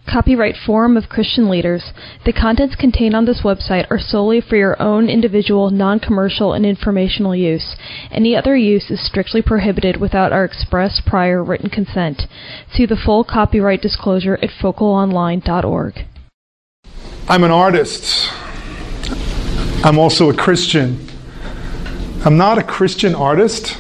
Copyright Forum of Christian Leaders. The contents contained on this website are solely for your own individual, non-commercial, and informational use. Any other use is strictly prohibited without our express prior written consent. See the full copyright disclosure at focalonline.org. I'm an artist. I'm also a Christian. I'm not a Christian artist,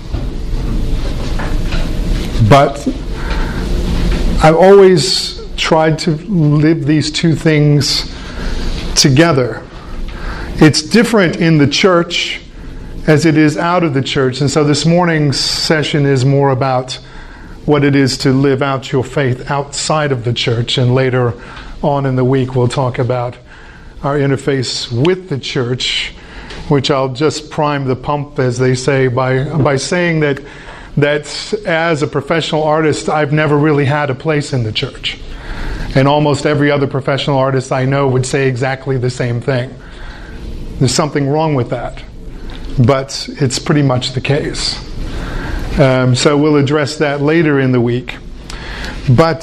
but I've always tried to live these two things together. It's different in the church as it is out of the church. And so this morning's session is more about what it is to live out your faith outside of the church. And later on in the week, we'll talk about our interface with the church, which I'll just prime the pump, as they say, by saying that as a professional artist, I've never really had a place in the church. And almost every other professional artist I know would say exactly the same thing. There's something wrong with that, but it's pretty much the case. So we'll address that later in the week. But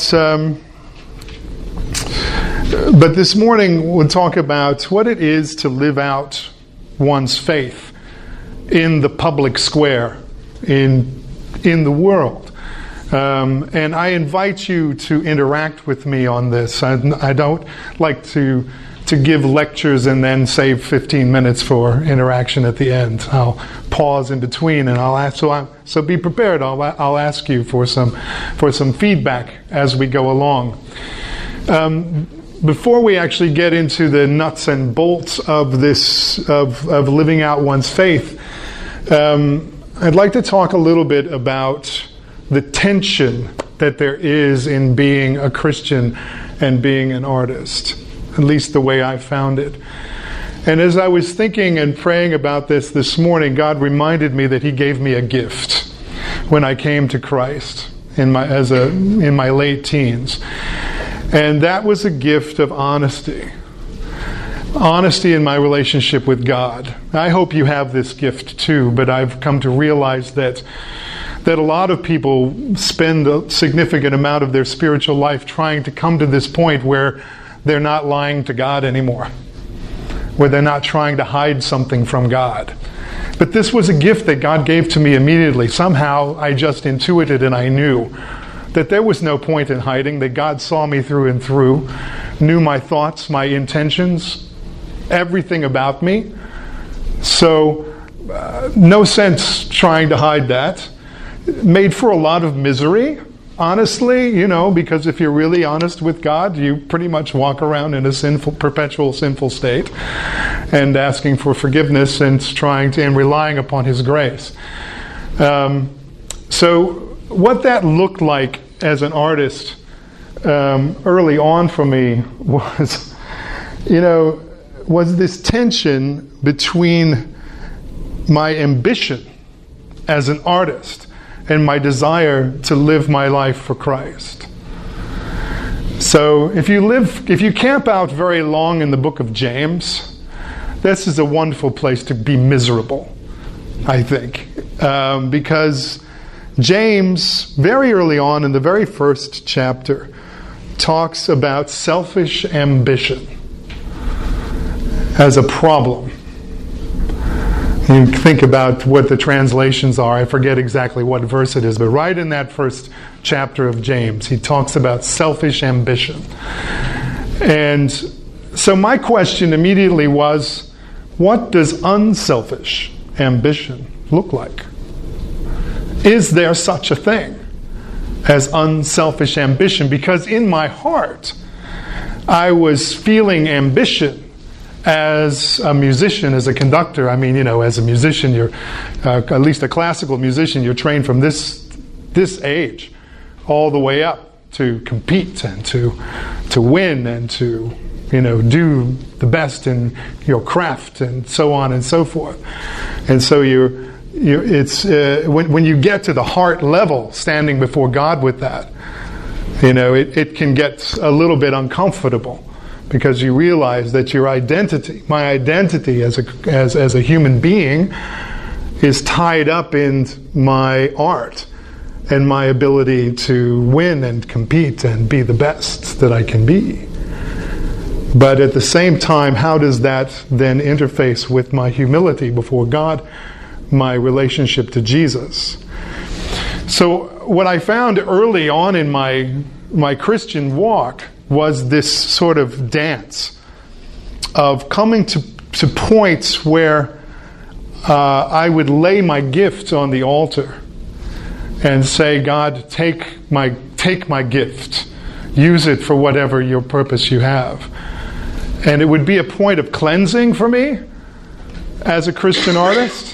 this morning we'll talk about what it is to live out one's faith in the public square, in the world. And I invite you to interact with me on this. I don't like to give lectures and then save 15 minutes for interaction at the end. I'll pause in between and I'll ask. So be prepared. I'll ask you for some feedback as we go along. Before we actually get into the nuts and bolts of this of living out one's faith, I'd like to talk a little bit about the tension that there is in being a Christian and being an artist, at least the way I found it. And as I was thinking and praying about this morning, God reminded me that He gave me a gift when I came to Christ in my late teens. And that was a gift of honesty. Honesty in my relationship with God. I hope you have this gift too, but I've come to realize that a lot of people spend a significant amount of their spiritual life trying to come to this point where they're not lying to God anymore, where they're not trying to hide something from God. But this was a gift that God gave to me immediately. Somehow I just intuited and I knew that there was no point in hiding, that God saw me through and through, knew my thoughts, my intentions, everything about me. So no sense trying to hide that. Made for a lot of misery, honestly, because if you're really honest with God, you pretty much walk around in a perpetual sinful state and asking for forgiveness and relying upon His grace. So what that looked like as an artist early on for me was this tension between my ambition as an artist and my desire to live my life for Christ. So if you camp out very long in the book of James, this is a wonderful place to be miserable, I think. Because James, very early on in the very first chapter, talks about selfish ambition as a problem. You think about what the translations are. I forget exactly what verse it is, but right in that first chapter of James, he talks about selfish ambition. And so my question immediately was, what does unselfish ambition look like? Is there such a thing as unselfish ambition? Because in my heart, I was feeling ambition as a musician, as a conductor. I mean, as a musician, you're at least a classical musician, you're trained from this age all the way up to compete and to win and to do the best in your craft and so on and so forth. And so when you get to the heart level, standing before God with that, it can get a little bit uncomfortable. Because you realize that my identity as a human being is tied up in my art and my ability to win and compete and be the best that I can be. But at the same time, how does that then interface with my humility before God, my relationship to Jesus? So what I found early on in my Christian walk was this sort of dance of coming to points where I would lay my gift on the altar and say, God, take my gift. Use it for whatever your purpose you have. And it would be a point of cleansing for me as a Christian artist.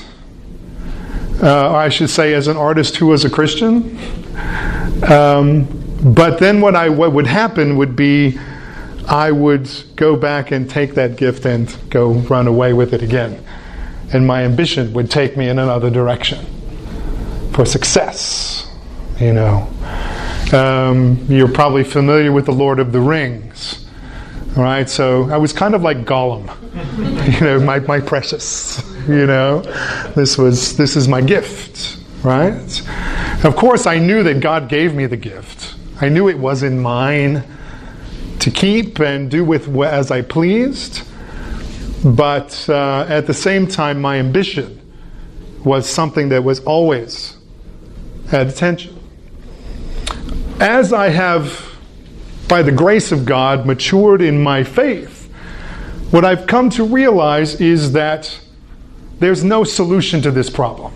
I should say as an artist who was a Christian. But then what would happen would be I would go back and take that gift and go run away with it again. And my ambition would take me in another direction for success. You know, you're probably familiar with the Lord of the Rings. All right, so I was kind of like Gollum, you know, my precious, you know, this is my gift, right? Of course, I knew that God gave me the gift. I knew it wasn't mine to keep and do with as I pleased, but at the same time, my ambition was something that was always at attention. As I have, by the grace of God, matured in my faith, what I've come to realize is that there's no solution to this problem.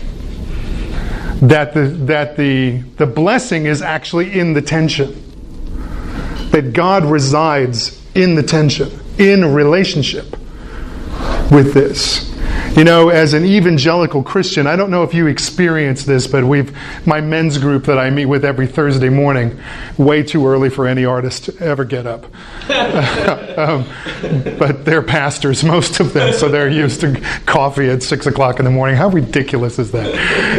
That the blessing is actually in the tension. That God resides in the tension, in relationship with this. You know, as an evangelical Christian, I don't know if you experience this, but my men's group that I meet with every Thursday morning, way too early for any artist to ever get up. But they're pastors, most of them, so they're used to coffee at 6 o'clock in the morning. How ridiculous is that?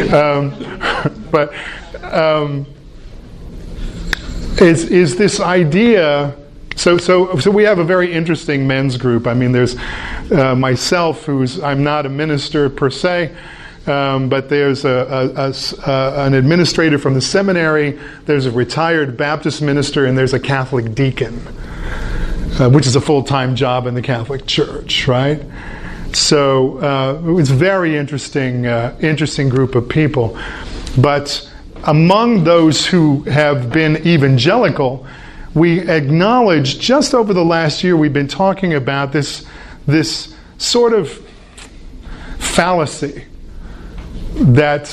Is this idea... So we have a very interesting men's group. I mean, there's myself, I'm not a minister per se, but there's an administrator from the seminary, there's a retired Baptist minister, and there's a Catholic deacon, which is a full-time job in the Catholic Church, right? So it was a very interesting group of people. But among those who have been evangelical, we acknowledge just over the last year we've been talking about this sort of fallacy that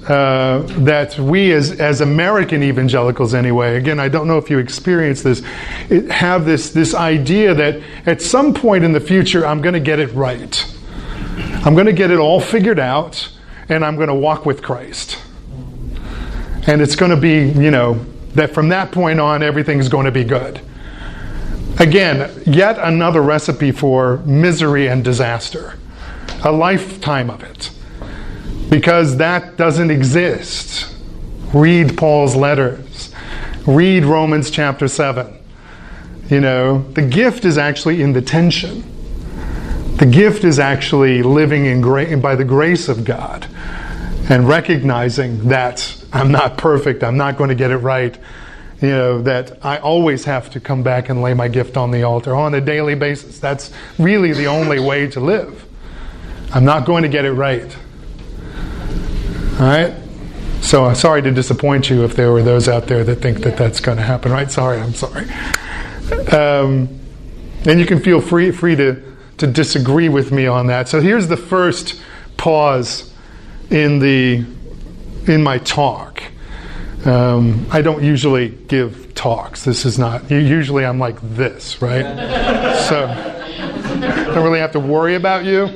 we as American evangelicals anyway, again, I don't know if you experience this, have this idea that at some point in the future I'm going to get it right. I'm going to get it all figured out and I'm going to walk with Christ. And it's going to be, you know, that from that point on, everything's going to be good. Again, yet another recipe for misery and disaster. A lifetime of it. Because that doesn't exist. Read Paul's letters. Read Romans chapter 7. You know, the gift is actually in the tension. The gift is actually living by the grace of God. And recognizing that I'm not perfect, I'm not going to get it right, you know, that I always have to come back and lay my gift on the altar on a daily basis. That's really the only way to live. I'm not going to get it right. All right? So I'm sorry to disappoint you if there were those out there that think that that's going to happen, right? I'm sorry. And you can feel free to disagree with me on that. So here's the first pause in my talk. I don't usually give talks. This is not. Usually I'm like this, right? So I don't really have to worry about you.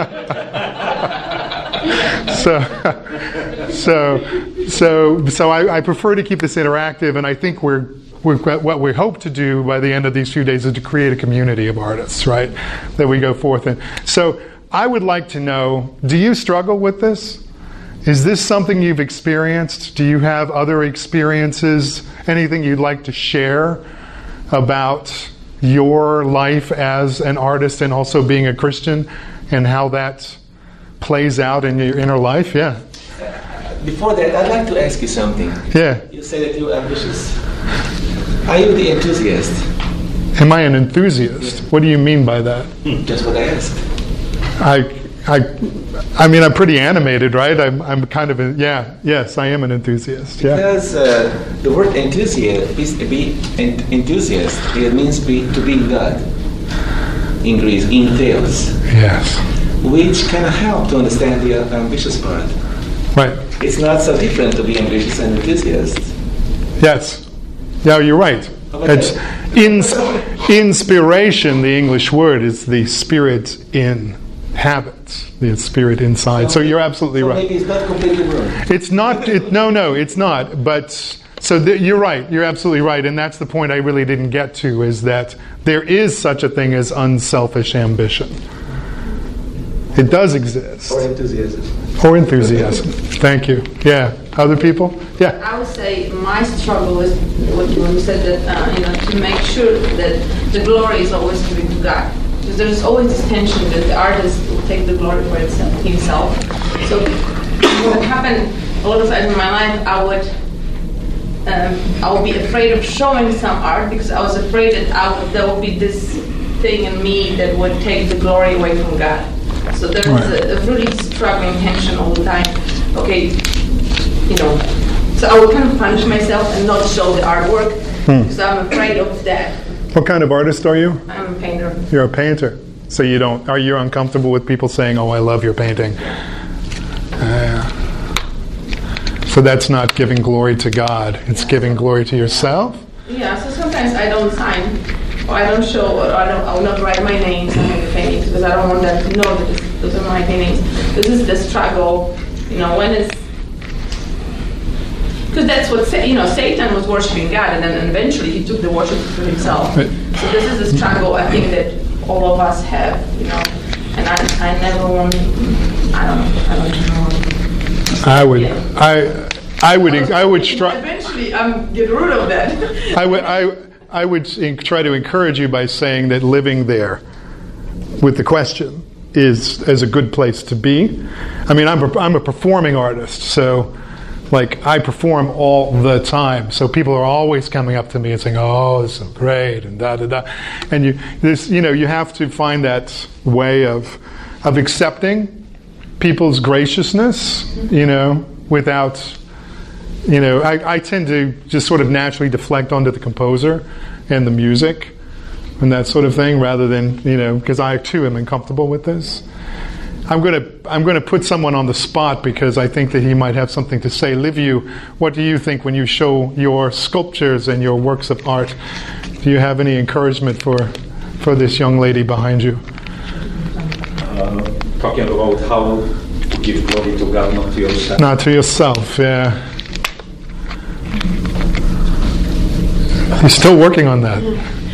So I prefer to keep this interactive, and I think what we hope to do by the end of these few days is to create a community of artists, right? That we go forth in. So I would like to know, do you struggle with this? Is this something you've experienced? Do you have other experiences? Anything you'd like to share about your life as an artist and also being a Christian and how that plays out in your inner life? Yeah. before that, I'd like to ask you something. Yeah. You say that you're ambitious. Are you the enthusiast? Am I an enthusiast? What do you mean by that? Just what I asked. I mean, I'm pretty animated, right? I'm kind of yes, I am an enthusiast. Yeah. Because the word enthusiast, it means to be God. In Greece, in theos. Yes. Which can help to understand the ambitious part. Right. It's not so different to be ambitious and enthusiast. Yes. Yeah, you're right. It's inspiration. The English word is the spirit inhabits, the spirit inside. So you're absolutely right. Maybe it's not completely wrong. It's not. No, it's not. But so you're right. You're absolutely right, and that's the point I really didn't get to. Is that there is such a thing as unselfish ambition. It does exist. Or enthusiasm. Or enthusiasm. Thank you. Yeah. Other people? Yeah. I would say my struggle is what you said, that to make sure that the glory is always given to God. Because there's always this tension that the artist will take the glory for himself. So what happened a lot of times in my life, I would be afraid of showing some art because I was afraid that there would be this thing in me that would take the glory away from God. So there's a really struggling tension all the time. Okay, so I would kind of punish myself and not show the artwork because I'm afraid of that. What kind of artist are you? I'm a painter. You're a painter. So are you uncomfortable with people saying, "Oh, I love your painting"? So that's not giving glory to God. It's giving glory to yourself? Yeah, so sometimes I don't sign, or I don't show, or I will not write my names on the paintings because I don't want them to know that those are my paintings. This is the struggle, when it's... Because that's what, Satan was worshiping God, and then eventually he took the worship to himself. Right. So this is the struggle I think that all of us have, and I never want, I don't know. I would try. Eventually, get rid of that. I would try to encourage you by saying that living there, with the question, is a good place to be. I mean, I'm a performing artist, so I perform all the time. So people are always coming up to me and saying, "Oh, this is so great," and da da da. And you have to find that way of accepting people's graciousness, without, I tend to just sort of naturally deflect onto the composer and the music and that sort of thing, rather than, because I too am uncomfortable with this. I'm going to put someone on the spot because I think that he might have something to say. Liviu, what do you think when you show your sculptures and your works of art? Do you have any encouragement for this young lady behind you? Talking about how to give glory to God, not to yourself. Not to yourself, yeah. He's still working on that.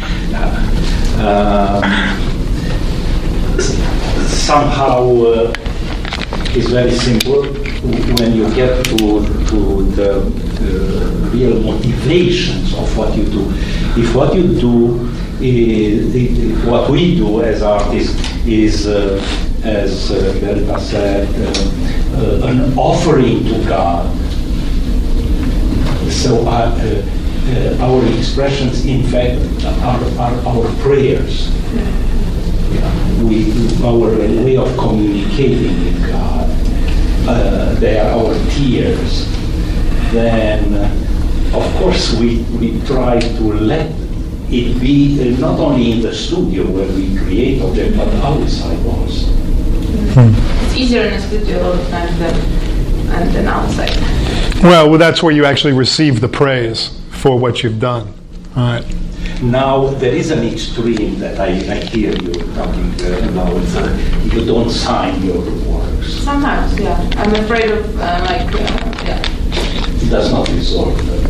Somehow it's very simple when you get to the real motivations of what you do. If what you do, what we do as artists is, as Berta said, an offering to God. So our expressions, in fact, are our prayers. Our way of communicating with God. They are our tears. Then, of course, we try to let it be not only in the studio where we create objects, but outside also. It's easier in the studio a lot of times than outside. Well, that's where you actually receive the praise for what you've done. All right. Now, there is an extreme that I hear you talking about. You don't sign your works. Sometimes, yeah. I'm afraid of, It does not resolve that.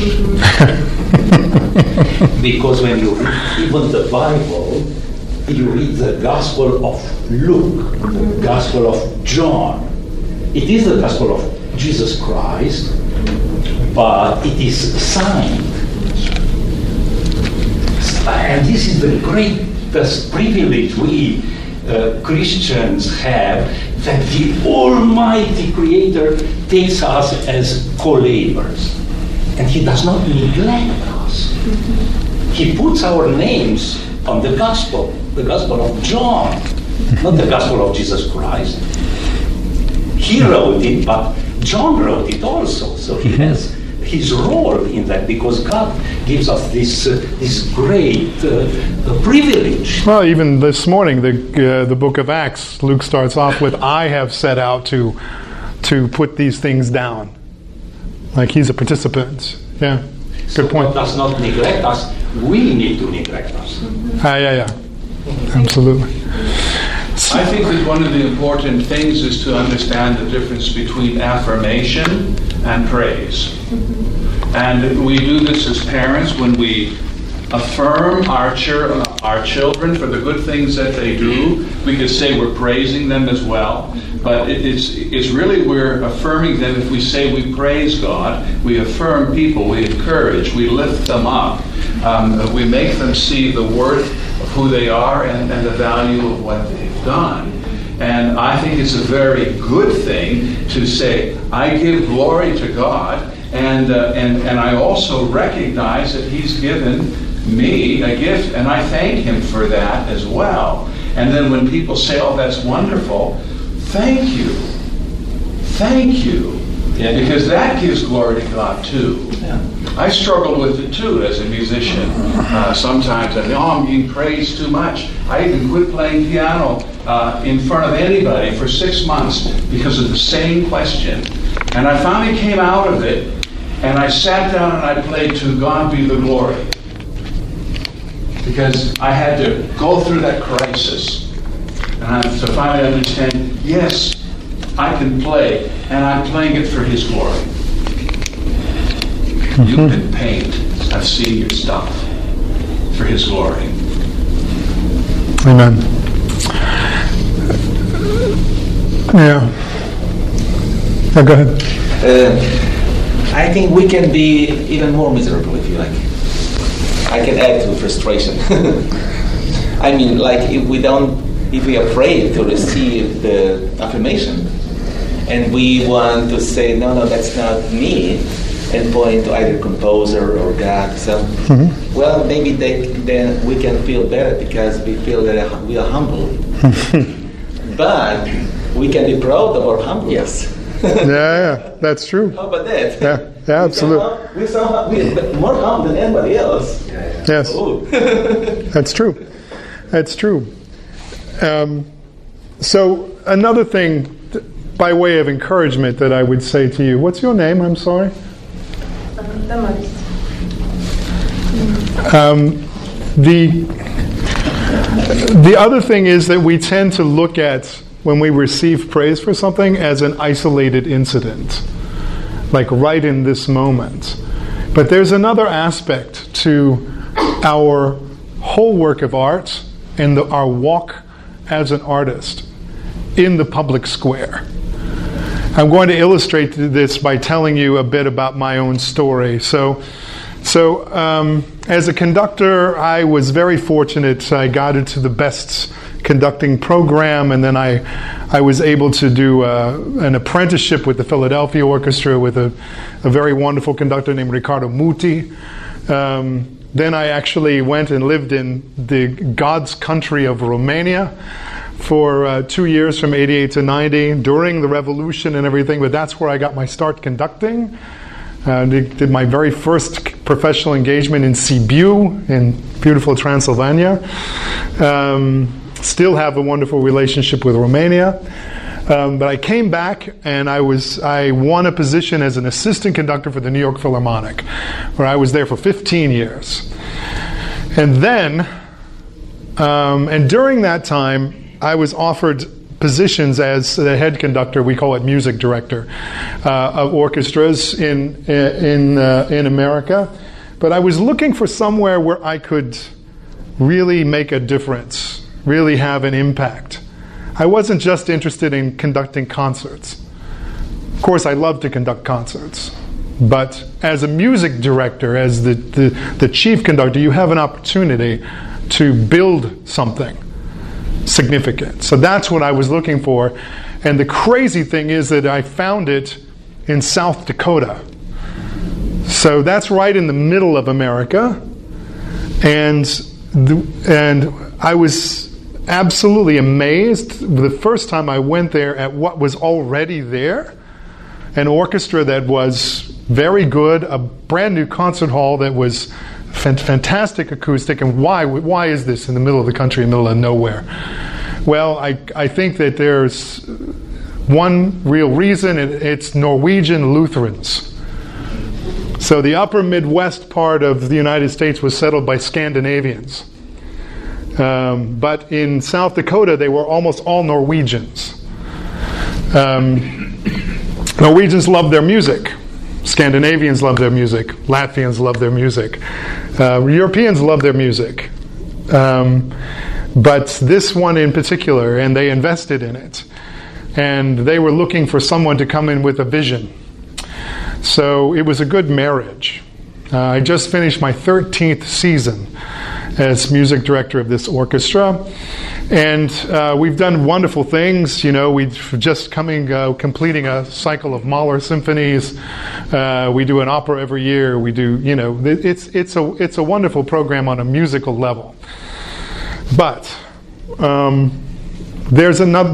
Because when you read even the Bible, you read the Gospel of Luke, the Gospel of John. It is the Gospel of Jesus Christ, but it is signed. And this is the greatest privilege we Christians have, that the Almighty Creator takes us as co-laborers. And He does not neglect us. He puts our names on the Gospel of John, not the Gospel of Jesus Christ. He wrote it, but John wrote it also. So he has his role in that, because God gives us this great privilege. Well, even this morning, the book of Acts, Luke starts off with, "I have set out to put these things down." Like he's a participant. Yeah, good point. God does not neglect us. We need to neglect us. Yeah. Absolutely. I think that one of the important things is to understand the difference between affirmation and praise. And we do this as parents when we affirm our children for the good things that they do. We could say we're praising them as well. But it's really we're affirming them. If we say we praise God, we affirm people, we encourage, we lift them up. We make them see the worth of who they are and the value of what they've done. And I think it's a very good thing to say, I give glory to God, and I also recognize that He's given me a gift, and I thank Him for that as well. And then when people say, oh, that's wonderful, thank you. Thank you. Yeah. Because that gives glory to God too. Yeah. I struggle with it too as a musician. Sometimes I think, I'm being praised too much. I even quit playing piano in front of anybody for 6 months because of the same question. And I finally came out of it, and I sat down and I played To God Be the Glory. Because I had to go through that crisis. And I had to finally understand, yes, I can play, and I'm playing it for His glory. You can paint. I've seen your stuff for His glory. Amen. Yeah. Oh, go ahead. I think we can be even more miserable, if you like. I can add to frustration. I mean, like if we are afraid to receive the affirmation, and we want to say, no, that's not me, and point to either composer or God. So, well, maybe then we can feel better because we feel that we are humble. But we can be proud of our humbleness. Yeah, that's true. How about that? Yeah, absolutely. We're more humble than anybody else. Yes, that's true. That's true. So another thing, by way of encouragement, that I would say to you. What's your name? I'm sorry. Damaris. The other thing is that we tend to look at when we receive praise for something as an isolated incident, like right in this moment. But there's another aspect to our whole work of art and our walk as an artist in the public square. I'm going to illustrate this by telling you a bit about my own story. So as a conductor, I was very fortunate. I got into the best conducting program, and then I was able to do an apprenticeship with the Philadelphia Orchestra with a very wonderful conductor named Riccardo Muti. Then I actually went and lived in the God's country of Romania for 2 years, from 88 to 90, during the revolution and everything, but that's where I got my start conducting. Did my very first professional engagement in Sibiu, in beautiful Transylvania. Still have a wonderful relationship with Romania. But I came back and I won a position as an assistant conductor for the New York Philharmonic, where I was there for 15 years. And then, and during that time, I was offered positions as the head conductor, we call it music director, of orchestras in America. But I was looking for somewhere where I could really make a difference, really have an impact. I wasn't just interested in conducting concerts. Of course, I love to conduct concerts. But as a music director, as the chief conductor, you have an opportunity to build something significant. So that's what I was looking for. And the crazy thing is that I found it in South Dakota. So that's right in the middle of America. And I was absolutely amazed the first time I went there at what was already there. An orchestra that was very good, a brand new concert hall that was fantastic acoustic. And why is this in the middle of the country, in the middle of nowhere? Well, I think that there's one real reason. It's Norwegian Lutherans. So the upper Midwest part of the United States was settled by Scandinavians. But in South Dakota, they were almost all Norwegians. Norwegians love their music. Scandinavians love their music. Latvians love their music. Europeans love their music. But this one in particular, and they invested in it. And they were looking for someone to come in with a vision. So it was a good marriage. I just finished my 13th season as music director of this orchestra. And we've done wonderful things. You know, we've just completing a cycle of Mahler symphonies. We do an opera every year. We do, you know, it's a wonderful program on a musical level. But there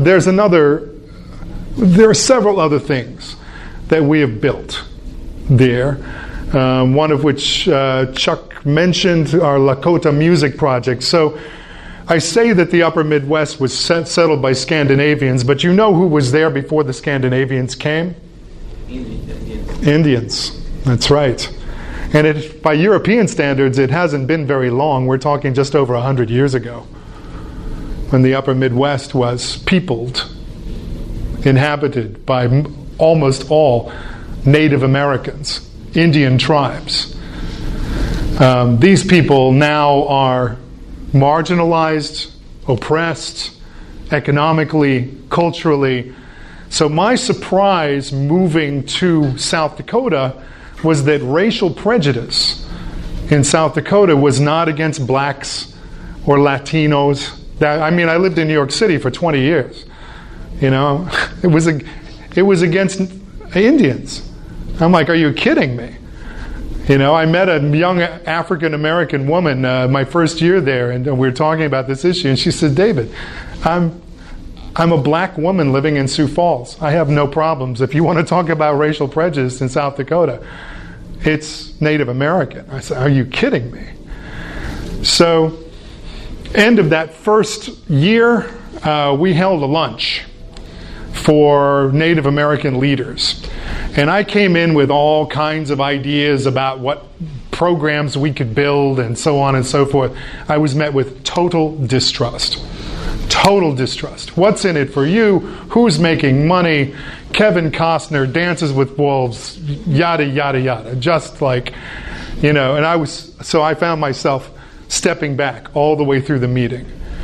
are several other things that we have built there. One of which Chuck mentioned, our Lakota Music Project. So I say that the upper Midwest was settled by Scandinavians, but you know who was there before the Scandinavians came? Indians. That's right. And by European standards, it hasn't been very long. We're talking just over 100 years ago, when the upper Midwest was peopled, inhabited by almost all Native Americans, Indian tribes. These people now are marginalized, oppressed, economically, culturally. So my surprise moving to South Dakota was that racial prejudice in South Dakota was not against blacks or Latinos. I lived in New York City for 20 years. You know, it was against Indians. I'm like, are you kidding me? You know, I met a young African-American woman my first year there, and we were talking about this issue, and she said, David, I'm a black woman living in Sioux Falls. I have no problems. If you want to talk about racial prejudice in South Dakota, it's Native American. I said, are you kidding me? So, end of that first year, we held a lunch for Native American leaders. And I came in with all kinds of ideas about what programs we could build and so on and so forth. I was met with total distrust. Total distrust. What's in it for you? Who's making money? Kevin Costner, Dances with Wolves, yada, yada, yada. Just like, you know, and I found myself stepping back all the way through the meeting.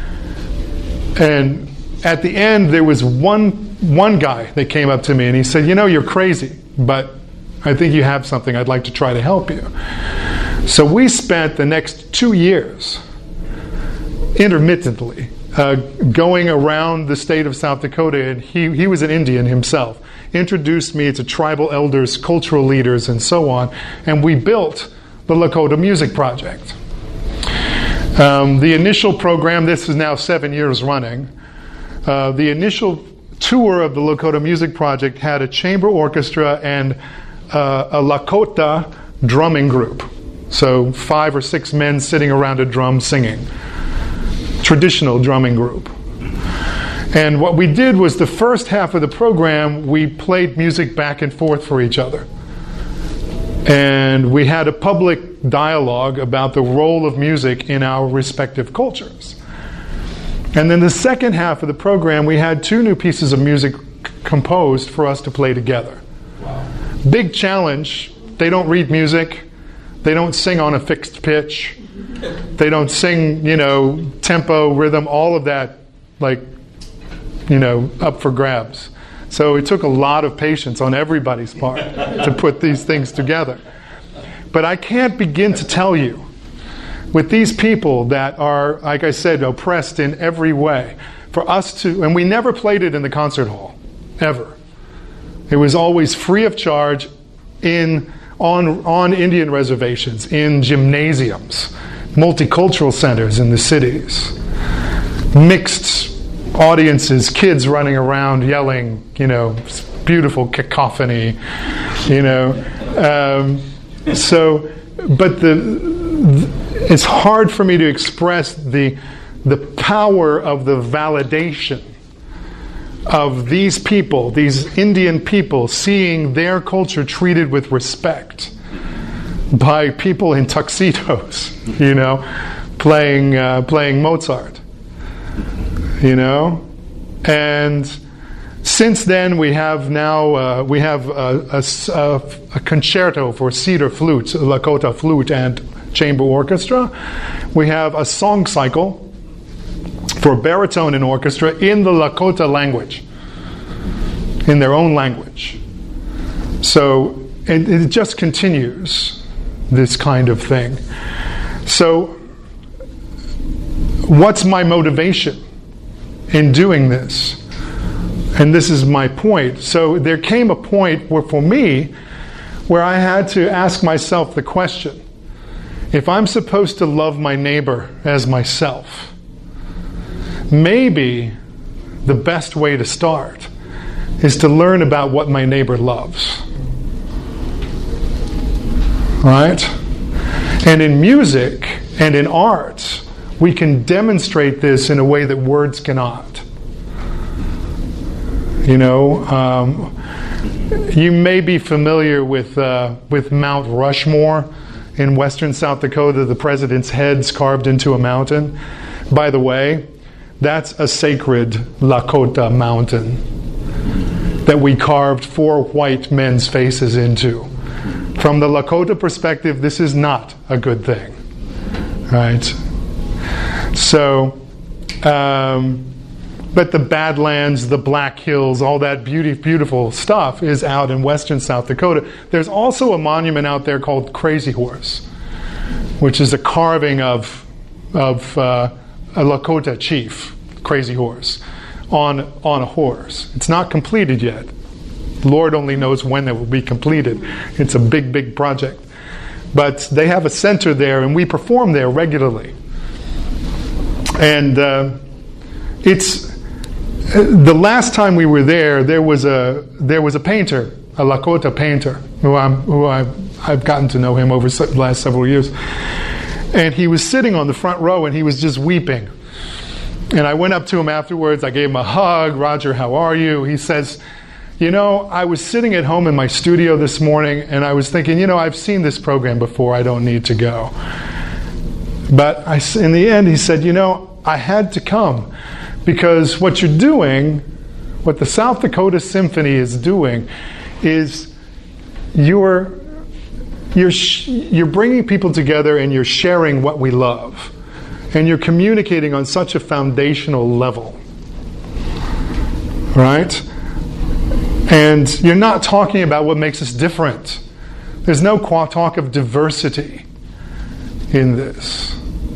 And at the end, there was one guy that came up to me and he said, you know, you're crazy, but I think you have something. I'd like to try to help you. So we spent the next 2 years intermittently going around the state of South Dakota, and he was an Indian himself, introduced me to tribal elders, cultural leaders, and so on, and we built the Lakota Music Project. The initial program, this is now 7 years running, the initial tour of the Lakota Music Project had a chamber orchestra and a Lakota drumming group. So 5 or 6 men sitting around a drum singing. Traditional drumming group. And what we did was the first half of the program, we played music back and forth for each other. And we had a public dialogue about the role of music in our respective cultures. And then the second half of the program, we had 2 new pieces of music composed for us to play together. Wow. Big challenge. They don't read music. They don't sing on a fixed pitch. They don't sing, you know, tempo, rhythm, all of that, like, you know, up for grabs. So it took a lot of patience on everybody's part to put these things together. But I can't begin to tell you, with these people that are, like I said, oppressed in every way, for us to, and we never played it in the concert hall. ever. It was always free of charge on Indian reservations, in gymnasiums, multicultural centers in the cities, mixed audiences, kids running around yelling, beautiful cacophony, but it's hard for me to express the power of the validation of these people, these Indian people, seeing their culture treated with respect by people in tuxedos, playing Mozart, and since then we have a concerto for cedar flutes, Lakota flute and chamber orchestra. We have a song cycle for baritone and orchestra in the Lakota language, in their own language. So it just continues, this kind of thing. So what's my motivation in doing this? And this is my point. So there came a point where, for me, where I had to ask myself the question, if I'm supposed to love my neighbor as myself, maybe the best way to start is to learn about what my neighbor loves. Right? And in music and in art, we can demonstrate this in a way that words cannot. You may be familiar with Mount Rushmore in western South Dakota, the president's head's carved into a mountain. By the way, that's a sacred Lakota mountain that we carved 4 white men's faces into. From the Lakota perspective, this is not a good thing. Right? So, but the Badlands, the Black Hills, all that beautiful stuff is out in western South Dakota. There's also a monument out there called Crazy Horse, which is a carving of a Lakota chief, Crazy Horse, on a horse. It's not completed yet. Lord only knows when it will be completed. It's a big, big project. But they have a center there, and we perform there regularly. And it's the last time we were there. There was a painter, a Lakota painter, who I've gotten to know him over the last several years. And he was sitting on the front row, and he was just weeping. And I went up to him afterwards. I gave him a hug. Roger, how are you? He says, I was sitting at home in my studio this morning, and I was thinking, I've seen this program before. I don't need to go. But in the end, he said, I had to come because what you're doing, what the South Dakota Symphony is doing, is you're bringing people together and you're sharing what we love. And you're communicating on such a foundational level. Right? And you're not talking about what makes us different. There's no talk of diversity in this.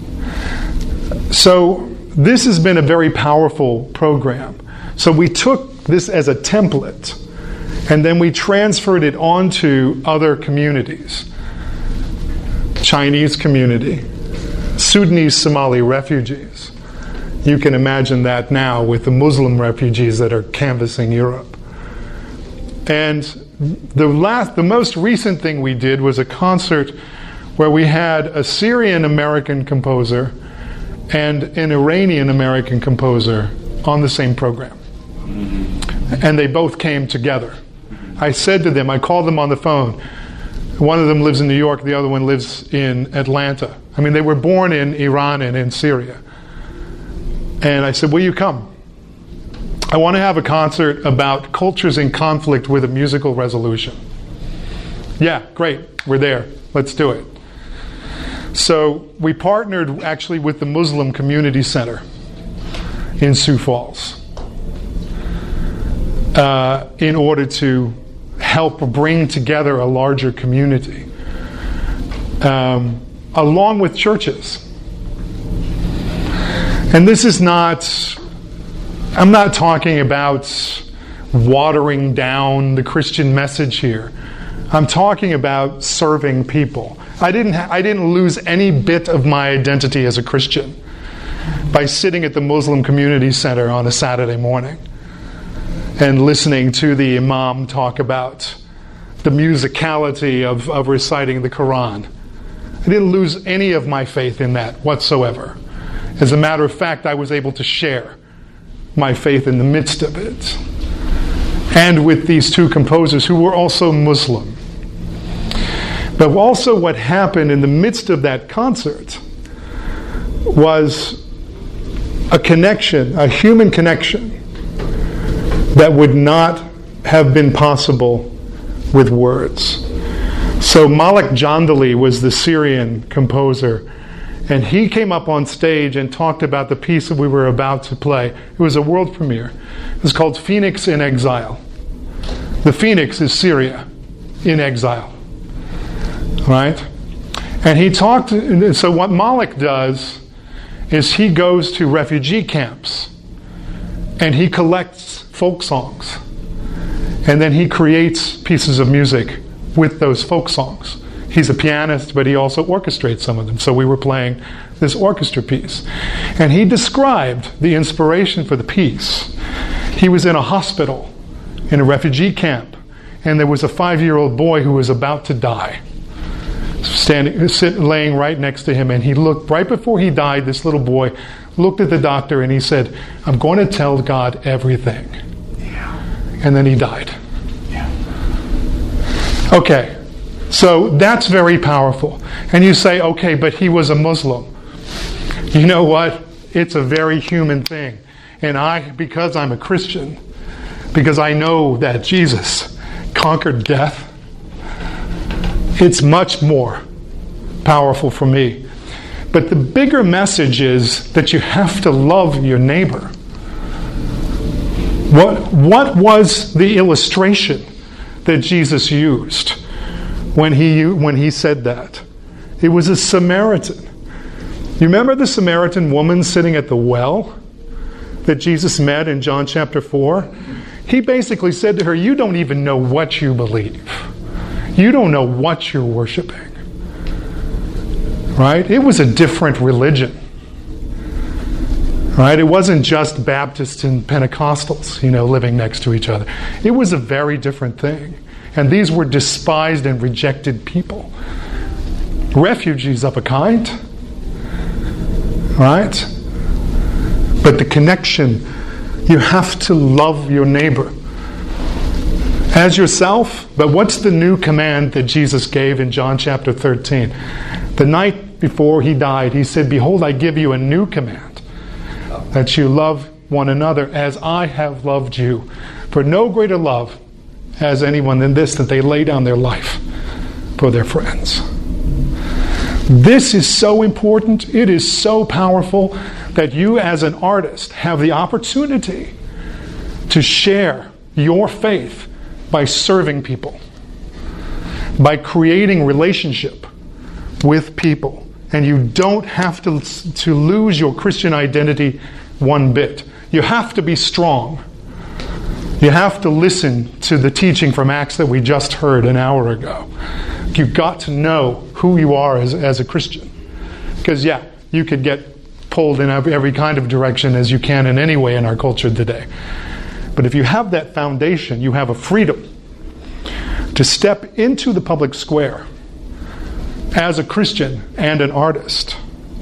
So this has been a very powerful program. So we took this as a template, and then we transferred it onto other communities. Chinese community, Sudanese Somali refugees. You can imagine that now with the Muslim refugees that are canvassing Europe. And the most recent thing we did was a concert where we had a Syrian-American composer and an Iranian-American composer on the same program. And they both came together. I said to them, I called them on the phone. One of them lives in New York, the other one lives in Atlanta. I mean, they were born in Iran and in Syria. And I said, will you come? I want to have a concert about cultures in conflict with a musical resolution. Yeah, great. We're there. Let's do it. So we partnered actually with the Muslim Community Center in Sioux Falls in order to help bring together a larger community, along with churches. And this is not, I'm not talking about watering down the Christian message here. I'm talking about serving people. I didn't lose any bit of my identity as a Christian by sitting at the Muslim Community Center on a Saturday morning and listening to the imam talk about the musicality of reciting the Quran. I didn't lose any of my faith in that whatsoever. As a matter of fact, I was able to share my faith in the midst of it. And with these two composers who were also Muslim. But also what happened in the midst of that concert was a connection, a human connection, that would not have been possible with words. So Malik Jandali was the Syrian composer, and he came up on stage and talked about the piece that we were about to play. It was a world premiere. It was called Phoenix in Exile. The Phoenix is Syria in exile. Right? And he talked, so what Malik does is he goes to refugee camps and he collects folk songs. And then he creates pieces of music with those folk songs. He's a pianist, but he also orchestrates some of them. So we were playing this orchestra piece. And he described the inspiration for the piece. He was in a hospital, in a refugee camp, and there was a 5-year-old boy who was about to die. Laying right next to him, and he looked, right before he died, this little boy looked at the doctor and he said, "I'm going to tell God everything." Yeah. And then he died. Yeah. Okay, so that's very powerful. And you say, okay, but he was a Muslim. You know what? It's a very human thing. And because I'm a Christian, because I know that Jesus conquered death, it's much more powerful for me. But the bigger message is that you have to love your neighbor. What was the illustration that Jesus used when he said that? It was a Samaritan. You remember the Samaritan woman sitting at the well that Jesus met in John chapter 4? He basically said to her, "You don't even know what you believe. You don't know what you're worshiping." Right? It was a different religion. Right? It wasn't just Baptists and Pentecostals, living next to each other. It was a very different thing. And these were despised and rejected people. Refugees of a kind. Right? But the connection, you have to love your neighbor as yourself. But what's the new command that Jesus gave in John chapter 13? The night before he died, he said, "Behold, I give you a new command, that you love one another as I have loved you. For no greater love has anyone than this, that they lay down their life for their friends." This is so important. It is so powerful that you as an artist have the opportunity to share your faith by serving people, by creating relationship with people. And you don't have to lose your Christian identity one bit. You have to be strong. You have to listen to the teaching from Acts that we just heard an hour ago. You've got to know who you are as a Christian. Because, you could get pulled in every kind of direction as you can in any way in our culture today. But if you have that foundation, you have a freedom to step into the public square as a Christian and an artist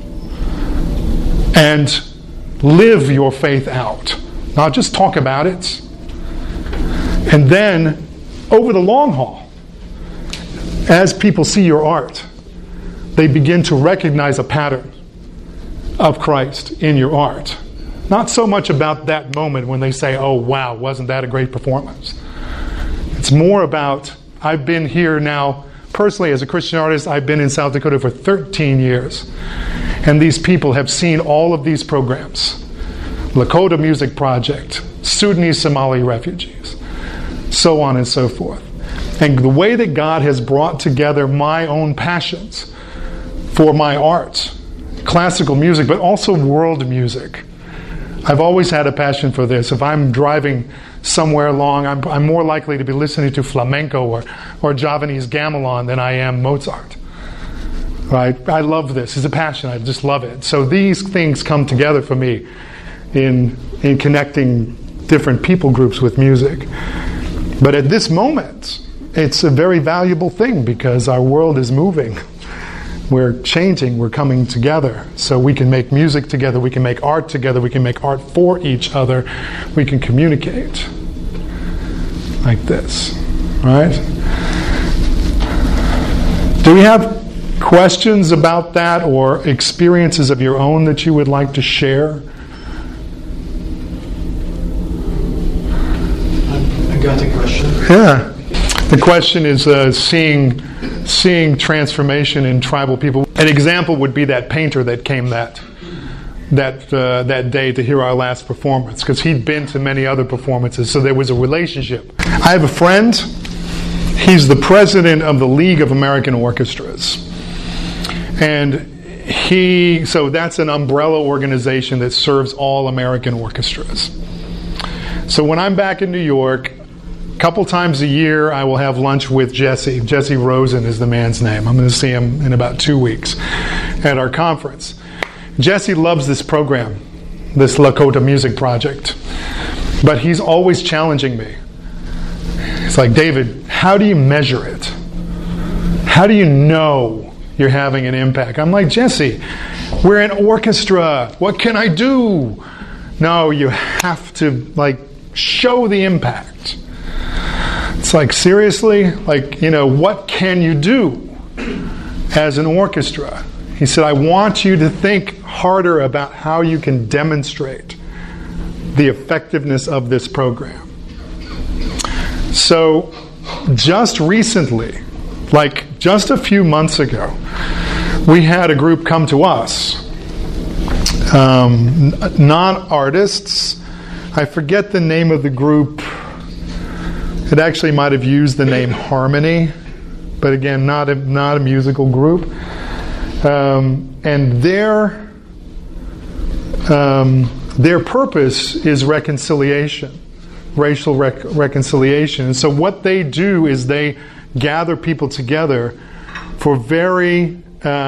and live your faith out. Not just talk about it. And then, over the long haul, as people see your art, they begin to recognize a pattern of Christ in your art. Not so much about that moment when they say, "Oh, wow, wasn't that a great performance?" It's more about, I've been here now, personally as a Christian artist, I've been in South Dakota for 13 years. And these people have seen all of these programs. Lakota Music Project, Sudanese Somali refugees, so on and so forth. And the way that God has brought together my own passions for my art, classical music, but also world music. I've always had a passion for this. If I'm driving somewhere along, I'm more likely to be listening to flamenco or Javanese gamelan than I am Mozart. Right? I love this. It's a passion. I just love it. So these things come together for me in connecting different people groups with music. But at this moment, it's a very valuable thing because our world is moving. We're changing, we're coming together. So we can make music together, we can make art together, we can make art for each other, we can communicate like this. Right? Do we have questions about that or experiences of your own that you would like to share? I got a question. Yeah. The question is seeing transformation in tribal people. An example would be that painter that came that day to hear our last performance, because he'd been to many other performances, so there was a relationship. I have a friend. He's the president of the League of American Orchestras. And so that's an umbrella organization that serves all American orchestras. So when I'm back in New York, a couple times a year I will have lunch with Jesse. Jesse Rosen is the man's name. I'm going to see him in about 2 weeks at our conference. Jesse loves this program, this Lakota Music Project. But he's always challenging me. It's like, David, how do you measure it? How do you know you're having an impact? I'm like, Jesse, we're an orchestra. What can I do? No, you have to show the impact. It's like, seriously? What can you do as an orchestra? He said, I want you to think harder about how you can demonstrate the effectiveness of this program. So, just recently, just a few months ago, we had a group come to us, non-artists. I forget the name of the group. It actually might have used the name Harmony, but again, not a musical group. And their purpose is reconciliation, racial reconciliation. And so what they do is they gather people together for very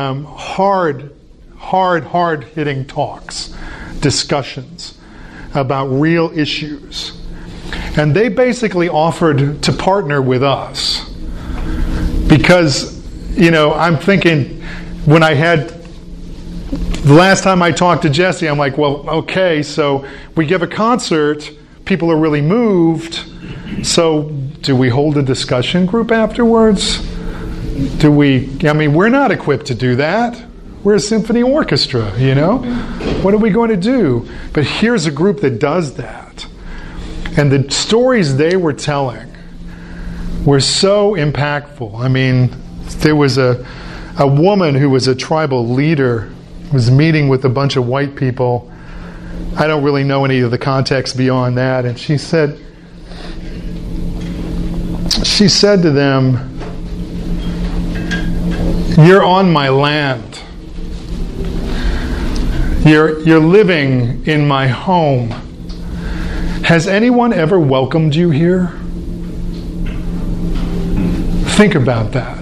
hard-hitting talks, discussions about real issues. And they basically offered to partner with us because, I'm thinking, when the last time I talked to Jesse, I'm like, well, okay, so we give a concert, people are really moved, so do we hold a discussion group afterwards? We're not equipped to do that. We're a symphony orchestra, What are we going to do? But here's a group that does that. And the stories they were telling were so impactful. There was a woman who was a tribal leader, was meeting with a bunch of white people. I don't really know any of the context beyond that. And she said to them, you're on my land. You're living in my home. Has anyone ever welcomed you here? Think about that.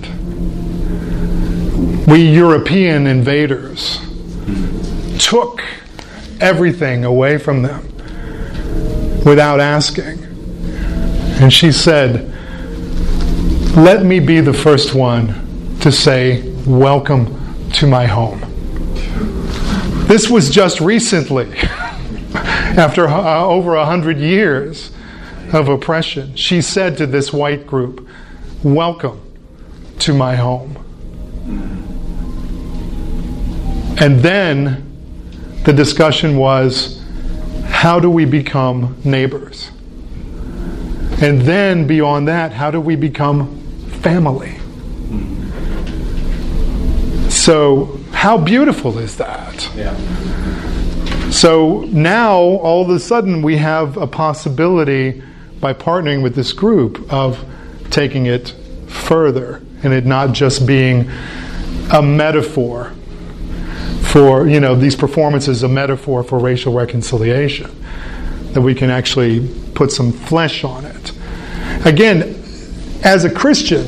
We European invaders took everything away from them without asking. And she said, let me be the first one to say, welcome to my home. This was just recently, after over 100 years of oppression. She said to this white group, welcome to my home. And then the discussion was, how do we become neighbors? And then beyond that, how do we become family? So how beautiful is that? Yeah. So now, all of a sudden, we have a possibility, by partnering with this group, of taking it further, and it not just being a metaphor for, these performances, a metaphor for racial reconciliation, that we can actually put some flesh on it. Again, as a Christian,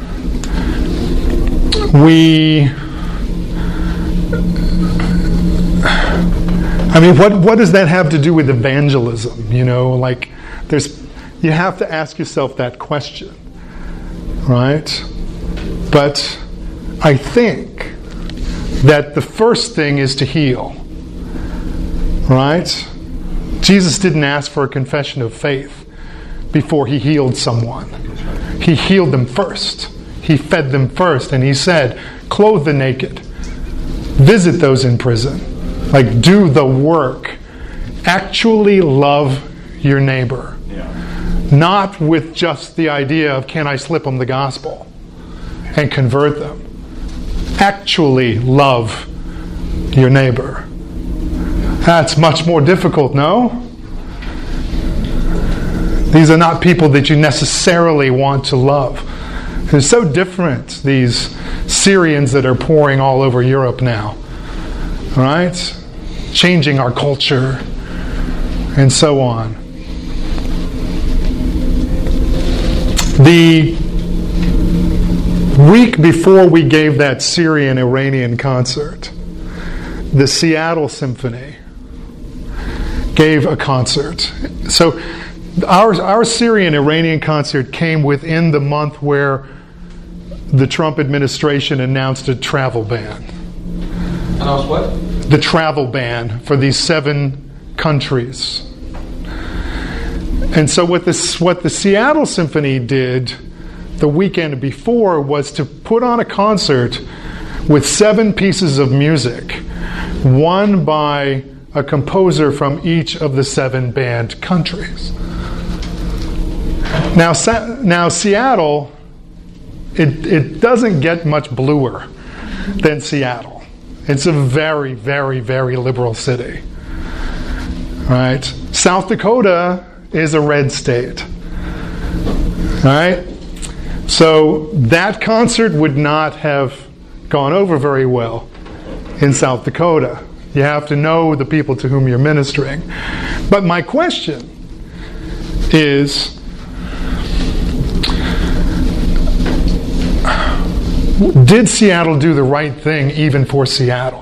what does that have to do with evangelism? You have to ask yourself that question, right? But I think that the first thing is to heal, right? Jesus didn't ask for a confession of faith before he healed someone. He healed them first. He fed them first, and he said, clothe the naked, visit those in prison, do the work, actually love your neighbor. Not with just the idea of, can I slip them the gospel and convert them? Actually love your neighbor. That's much more difficult, no? These are not people that you necessarily want to love. They're so different, these Syrians that are pouring all over Europe now. Right? Changing our culture and so on. The week before we gave that Syrian-Iranian concert, the Seattle Symphony gave a concert. So our Syrian-Iranian concert came within the month where the Trump administration announced a travel ban. Announced what? The travel ban for these 7 countries. And so what the Seattle Symphony did the weekend before was to put on a concert with 7 pieces of music, one by a composer from each of the 7 banned countries. Now Seattle, it doesn't get much bluer than Seattle. It's a very, very, very liberal city. Right? South Dakota is a red state. Right? So that concert would not have gone over very well in South Dakota. You have to know the people to whom you're ministering. But my question is, did Seattle do the right thing even for Seattle?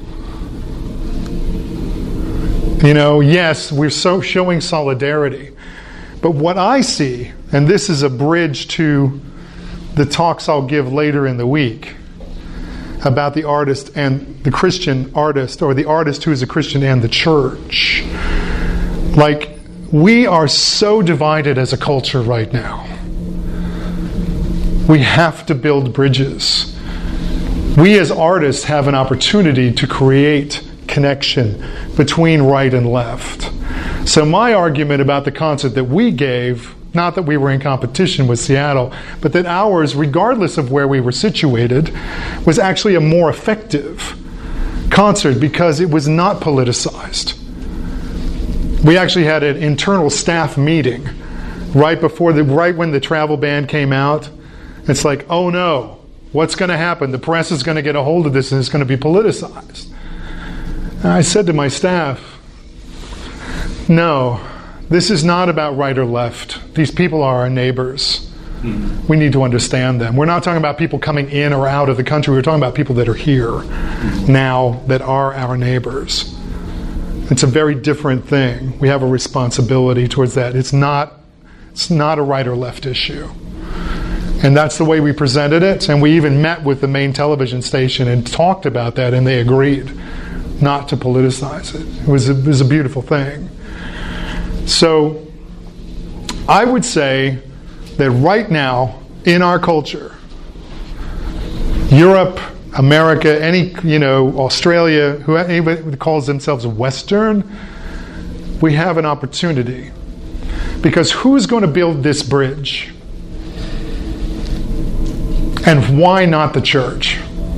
Yes, we're showing solidarity. But what I see, and this is a bridge to the talks I'll give later in the week about the artist and the Christian artist, or the artist who is a Christian and the church. We are so divided as a culture right now. We have to build bridges. We as artists have an opportunity to create connection between right and left. So my argument about the concert that we gave, not that we were in competition with Seattle, but that ours, regardless of where we were situated, was actually a more effective concert because it was not politicized. We actually had an internal staff meeting right when the travel ban came out. It's like, oh no, what's going to happen? The press is going to get a hold of this and it's going to be politicized. And I said to my staff, no, this is not about right or left. These people are our neighbors. We need to understand them. We're not talking about people coming in or out of the country. We're talking about people that are here now that are our neighbors. It's a very different thing. We have a responsibility towards that. It's not a right or left issue. And that's the way we presented it. And we even met with the main television station and talked about that, and they agreed not to politicize it. It was a beautiful thing. So I would say that right now in our culture, Europe, America, Australia, anybody who calls themselves Western, we have an opportunity. Because who's going to build this bridge? And why not the church?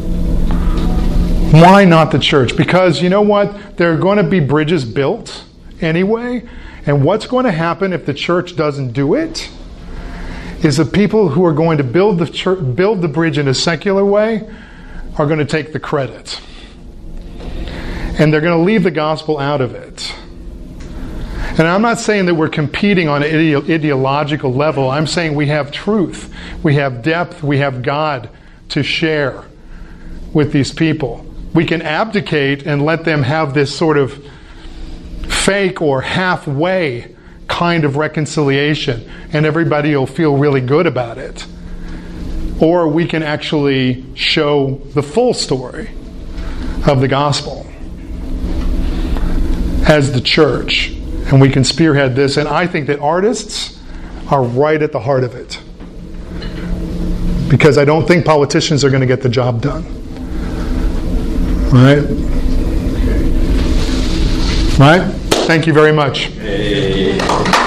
Why not the church? Because you know what? There are going to be bridges built anyway. And what's going to happen if the church doesn't do it is the people who are going to build the bridge in a secular way are going to take the credit. And they're going to leave the gospel out of it. And I'm not saying that we're competing on an ideological level. I'm saying we have truth, we have depth, we have God to share with these people. We can abdicate and let them have this sort of fake or halfway kind of reconciliation, and everybody will feel really good about it. Or we can actually show the full story of the gospel as the church. And we can spearhead this. And I think that artists are right at the heart of it. Because I don't think politicians are going to get the job done. Right? Right? Thank you very much.